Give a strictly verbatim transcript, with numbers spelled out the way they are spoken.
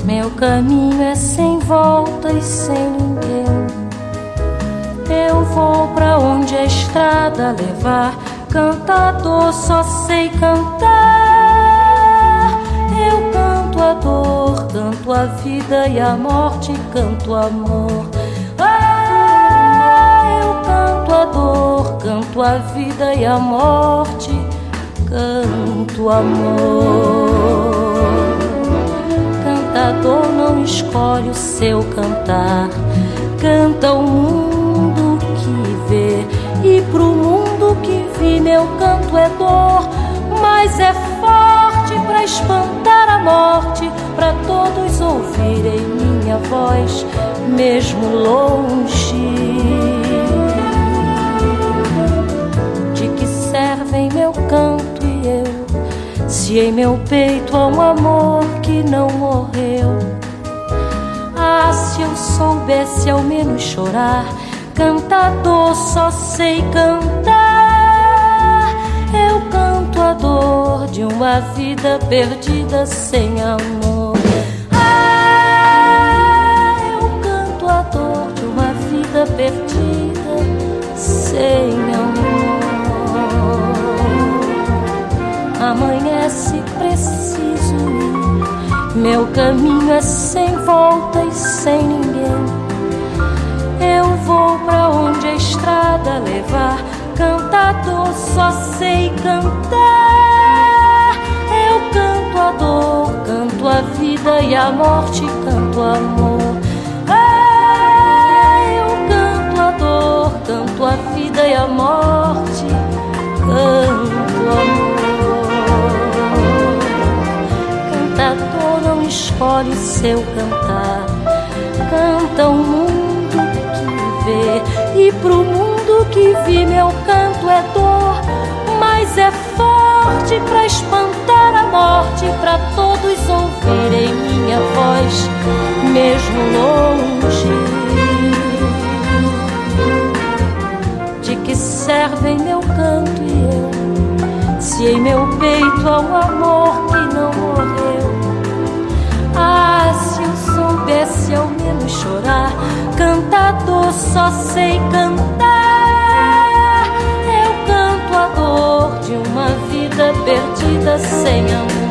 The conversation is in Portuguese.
Meu caminho é sem volta e sem ninguém. Eu vou pra onde a estrada levar. Cantador, só sei cantar. Eu canto a dor, canto a vida e a morte, canto amor. Ah, eu canto a dor, canto a vida e a morte, canto amor. Cantador não escolhe o seu cantar, canta o mundo que vê. E pro mundo que vi meu canto é dor, mas é forte pra espantar a morte, pra todos ouvirem minha voz, mesmo longe. De que servem meu canto e eu, se em meu peito há um amor que não morreu? Ah, se eu soubesse ao menos chorar. Cantador, só sei cantar. Eu canto a dor de uma vida perdida sem amor. Ah, eu canto a dor de uma vida perdida sem amor. Amanhece, preciso ir. Meu caminho é sem volta e sem ninguém. Eu vou pra onde a estrada levar. Cantador, só sei cantar. Eu canto a dor, canto a vida e a morte, canto amor. Ah, eu canto a dor, canto a vida e a morte, canto amor. Cantador não escolhe seu cantar, canta o mundo e pro mundo que vi meu canto é dor, mas é forte pra espantar a morte, pra todos ouvirem minha voz, mesmo longe. De que servem meu canto e eu, se em meu peito há um amor que não morreu? Ah, se eu soubesse ao menos chorar. Cantador, só sei cantar. Eu canto a dor de uma vida perdida sem amor.